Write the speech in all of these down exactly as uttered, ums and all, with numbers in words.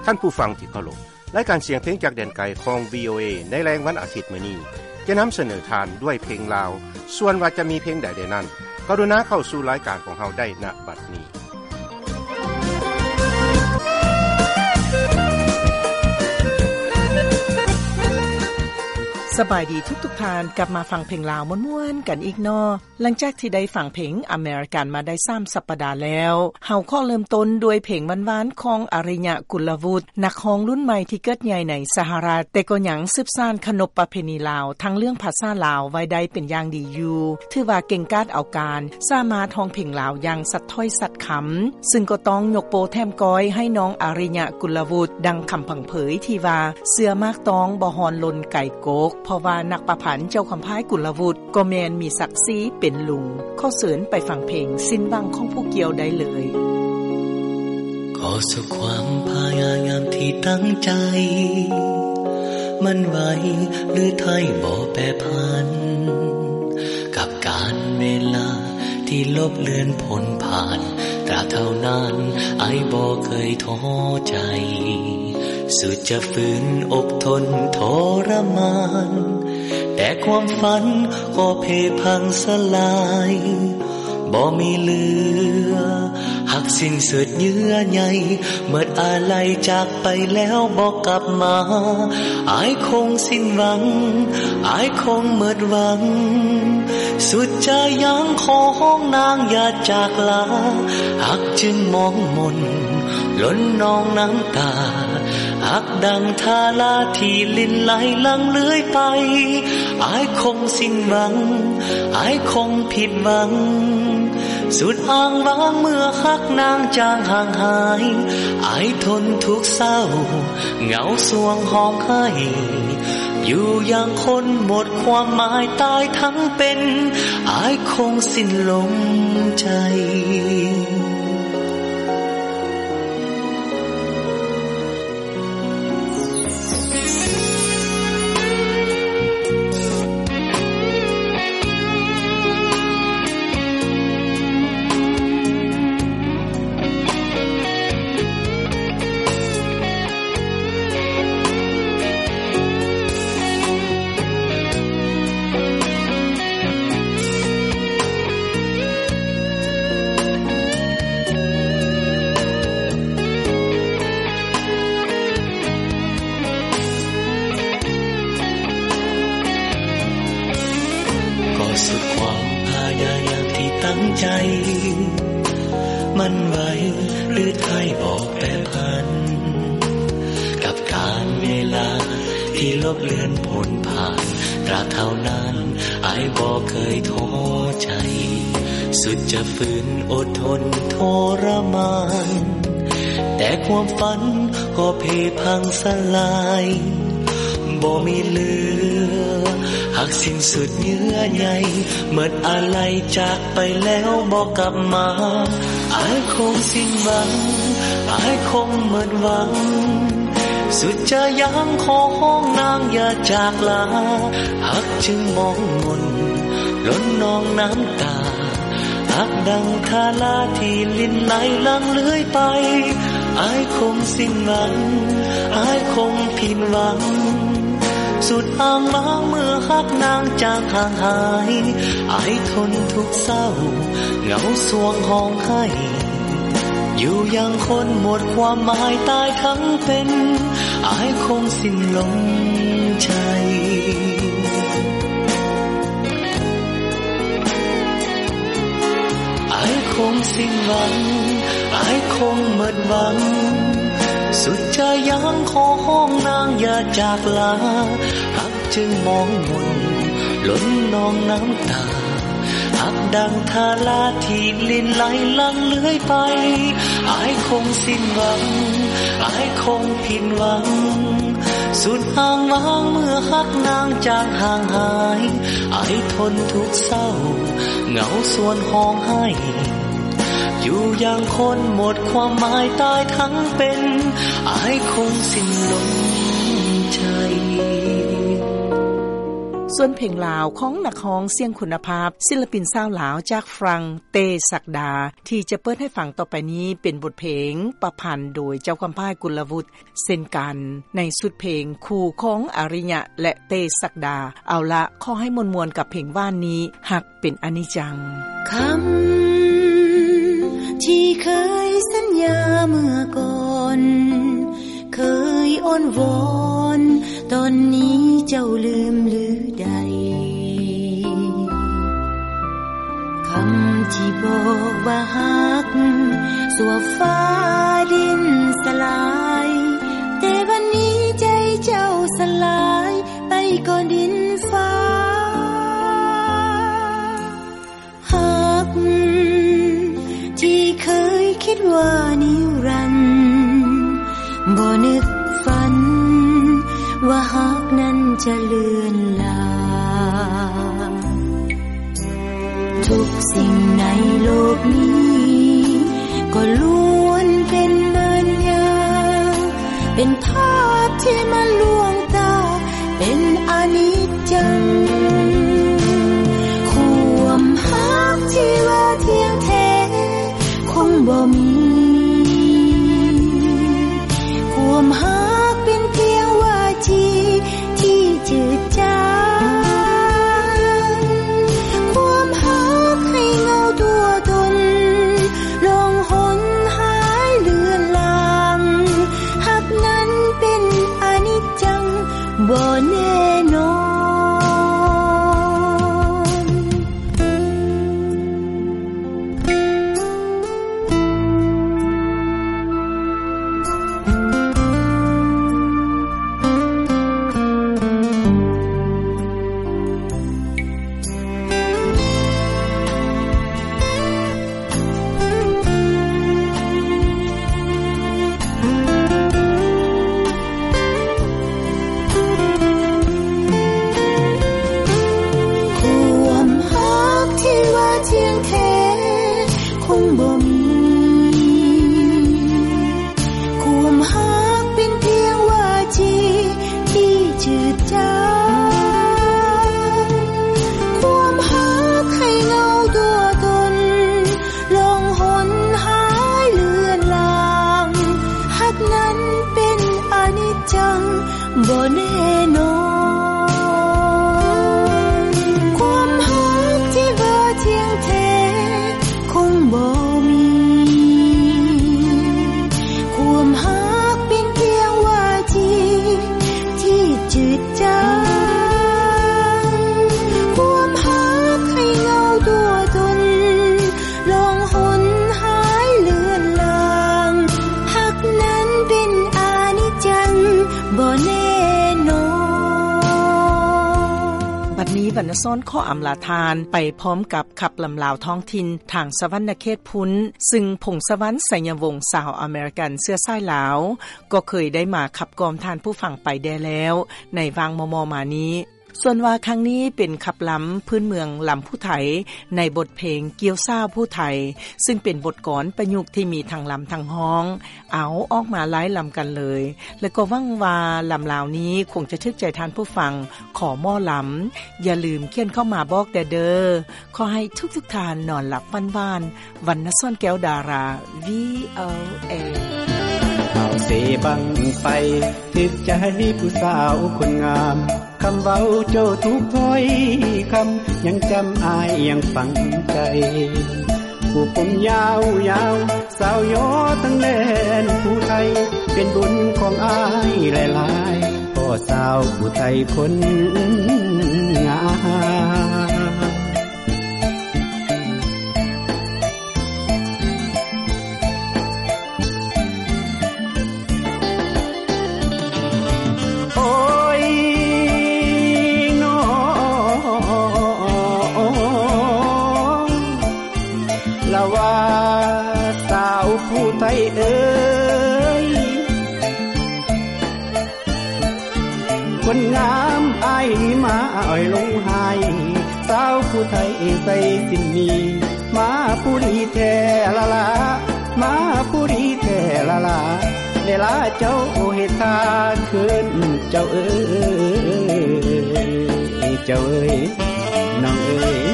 ท่านผู้ฟังที่เคารพรายการเสียงเพลงจากแดนไกลของ วี โอ เอ ในแรงวันอาทิตย์มื้อนี้จะนำเสนอทานด้วยเพลงลาวส่วนว่าจะมีเพลงใดๆนั้นกรุณาเข้าสู่รายการของเฮาได้ณบัดนี้สบายดีทุกๆทานกลับมาฟังเพลงลาวม่วนๆกันอีกเนาะหลังจากที่ได้ฟังเพลงอเมริกันมาได้สามสัปดาห์แล้วเฮาขอเริ่มต้นด้วยเพลงหวานๆของอริยะกุลวุฒินักร้องรุ่นใหม่ที่เกิดใหญ่ในสหรัฐแต่ก็ยังสืบสานขนบประเพณีลาวทั้งเรื่องภาษาลาวไว้ได้เป็นอย่างดีอยู่ถือว่าเก่งกาจเอาการสามารถร้องเพลงลาวอย่างสัตย์ถ้อยสัตย์คำซึ่งก็ต้องยกโปแถมก้อยให้น้องอริยะกุลวุฒิดังคำพังเผยที่ว่าเสื้อมากตองบ่ฮอนลนไก่โกกเพราะว่านักประพันธ์เจ้าคำพายกุลวุฒิก็แมนมีศักดิ์ศรีเป็นลุงข้อเสริญไปฟังเพลงสิ้นหวังของผู้เกี่ยวได้เลยขอสุขความพยายามที่ตั้งใจมันไว้หรือไทยบ่แปรผันกับการเวลาที่ลบเลือนพ้นผ่านตราเท่านั้นไอ้บ่เคยท้อใจสุดจะฝืนอกทนทรมานแต่ความฝันก็เพพังสลายบ่มีเหลือหักสิ้นสุดเยื่อใยเมื่ออะไรจากไปแล้วบ่กลับมาอายคงสิ้นหวังอายคงหมดหวังสุดจะยังขอห้องนางอย่าจากลาหักจึงมองมนล้นนองน้ำตาหักดังทาลาที่ลิ้นไหลลังเลื้อยไปอายคงสิ้นหวังอายคงผิดหวังสุดอ้างว้างเมื่อฮักนางจางห่างหายอายทนทุกเศร้าเหงาสวงห้องให้อยู่อย่างคนหมดความหมายตายทั้งเป็นอายคงสิ้นลมใจสุดความพยายามที่ตั้งใจมันไว้หรือไทยบอกแปรผันกับการเวลาที่ลบเลือนพ้นผ่านตราเท่านั้นอายบ่เคยท้อใจสุดจะฝืนอดทนทรมานแต่ความฝันก็เพพังสลายบ่มีเหลือหักสิ้นสุดเยื่อใยเมื่ออะไรจากไปแล้วบ่กลับมาอายคงสิ้นหวังอายคงหมดหวังสุดจะยังขอห้องนางอย่าจากลาหักจึงมองมนล้นนองน้ำตาหักดังทาลาที่ลิ้นไหลลังเลื้อยไปอายคงสิ้นหวังอายคงผิดหวังสุดอ้างว้างเมื่อฮักนางจางห่างหายอายทนทุกเศร้าเหงาสวงห้องให้อยู่อย่างคนหมดความหมายตายทั้งเป็นอายคงสิ้นลมใจอายคงสิ้นหวังอายคงหมดหวังสุดจะยังขอห้องนางอย่าจากลาหักจึงมองมนล้นนองน้ำตาหักดังทาลาที่ลิ้นไหลลังเลื้อยไปอายคงสิ้นหวังอายคงผิดหวังสุดอ้างว้างเมื่อฮักนางจางห่างหายอายทนทุกเศร้าเหงาส่วนห้องให้อยู่อย่างคนหมดความหมายตายทั้งเป็นอายคงสิ้นลมใจส่วนเพลงลาวของนักร้องเสียงคุณภาพศิลปินสาวลาวจากฝรั่งเตศักดาที่จะเปิดให้ฟังต่อไปนี้เป็นบทเพลงประพันธ์โดยเจ้าคำพายกุลวุฒิเช่นกันในสุดเพลงคู่ของอริยะและเตศักดาเอาละขอให้มวลๆกับเพลงว่านนี้หักเป็นอนิจจังคำที่เคยสัญญาเมื่อก่อนเคยอ้อนวอนตอนนี้เจ้าลืมหรือใดคำที่บอกว่าฮักสัวฟ้าดินสลายแต่วันนี้ใจเจ้าสลายไปก่อนดินฟ้าฮักที่เคยคิดว่านิรันดร์บ่นึกฝันว่าฮักนั้นจะเลือนลางทุกสิ่งในโลกนี้ก็ล้วนเป็นเนินยางเป็นภาพที่มันลวงตาเป็นอนิจจังความฮักที่ว่าเที่ยงแท้คงบ่มีความฮักเป็นเพียงว่าจีที่จืดจางความฮักให้เงาตัวตนลงหนหายเลือนลางฮักนั้นเป็นอนิจจังบ่แน่นอนบ่แน่นอนความฮักที่ว่าเที่ยงแท้คงบ่มีความฮักเป็นเพียงว่าจีที่จืดจางความฮักให้เงาตัวตนลงหนหายเลือนลางฮักนั้นเป็นอนิจจังบ่แน่บัดนี้วรรณซ้อนข้ออำลาทานไปพร้อมกับขับลำลาวท้องถิ่นทางสวรรณเขตพุ้นซึ่งพงสวรรค์ไสยวงศ์สาวอเมริกันเสื้อสายลาวก็เคยได้มาขับกอมทานผู้ฟังไปได้แล้วในวางมมมานี้ส่วนว่าครั้งนี้เป็นขับล้ำพื้นเมืองลำผู้ไทยในบทเพลงเกี่ยวซ่าผู้ไทยซึ่งเป็นบทกลอนประยุกต์ที่มีทั้งลำทั้งฮ้องเอาออกมาหลายลำกันเลยแล้วก็หวังว่าลำลาวนี้คงจะทึกใจทานผู้ฟังขอม่อลำอย่าลืมเขียนเข้ามาบอกแดเดอขอให้ทุกๆทานนอนหลับบ้านๆวรรณซ่อนแก้วดารา วี แอล เอเอาเสบังไปถึกใจผู้สาวคนงามคำเว้าโจทุกถ้อยคำยังจำอายยังฝังใจผู้ผมยาวยาวสาวยอตั้งแลนผู้ไทยเป็นบุญของอายหลายๆพ่อสาวผู้ไทยคนงามไทยเอ้ยคนงามอ้ายมาอ้อยลงหายสาวผู้ไทยใส่สิ้นมีมาผู้ดีแท้ละละมาผู้ดีแท้ละละเวลาเจ้าเฮ็ดทาคืนเจ้าเอ้ยเจ้าเอ้ยน้องเอ้ย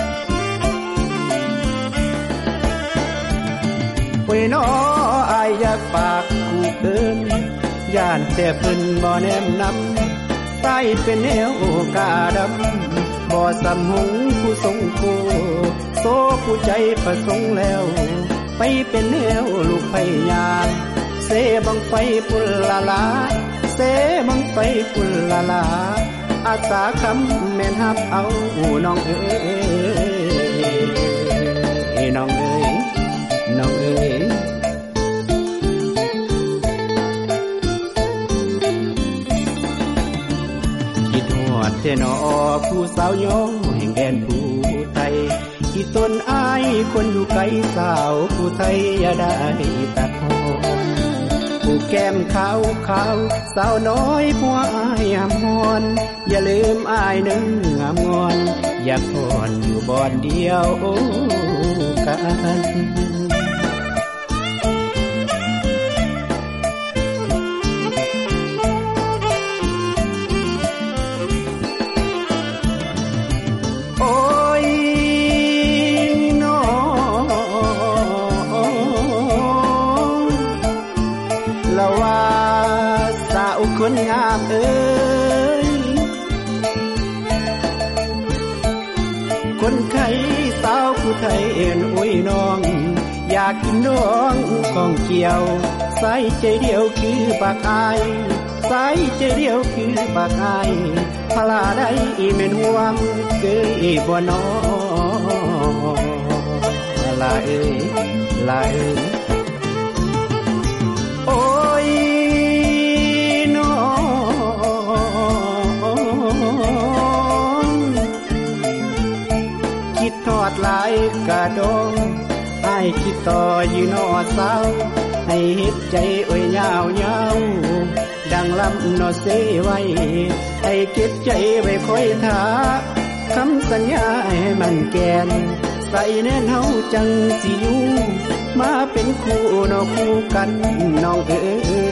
โอ้ยน้ออายอยากปากกูเอิ้นย่านแต่เพิ่นบ่แนมนำใส่เป็นแนวกาดำบ่สำหงผู้ทรงโกโซผู้ใจประสงค์แล้วไปเป็นแนวลูกไผยางเสบังไฟปุลลาลาเสบังไฟปุลลาลาอาสาคำแม่นฮับเอาน้องเอ้ยน้องเอ้ยน้องเอ้ยคิดฮอดแต่น้อผู้สาวย้อแห่งแดนผู้ไทยที่ต้นอายคนอยู่ไกลสาวผู้ไทยอย่าได้ตัดหอนผู้แก้มขาวขาวสาวน้อยผัวอายหำฮอนอย่าลืมอายนึงงามงอนอยากพรอยู่บ่อนเดียวกันคนงามเอ้ยคนไข้สาวผู้ไทยเอ็นอุ้ยน้องอยากกินน้องของเกี่ยวใส่ใจเดียวคือปากอายใส่ใจเดียวคือปากอายพลาได้แม่นห่วงเกยบ่น้อลาเอ้ยลาเอ้ยโอ้ยคิดทอดหลายกะดองให้คิดต่ออยู่นอเศร้าให้เฮ็ดใจโอ้ยยาวยาวดังลำนอเสไว้ให้เก็บใจไว้คอยท่าคำสัญญาให้มันแก่นใส่แน่นเฮาจังสิอยู่มาเป็นคู่นอคู่กันน้องเอ้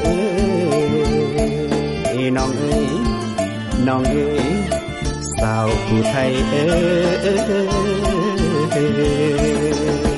ยน้องเอ้ยน้องเอ้ยสาวผู้ไทยเอ้ย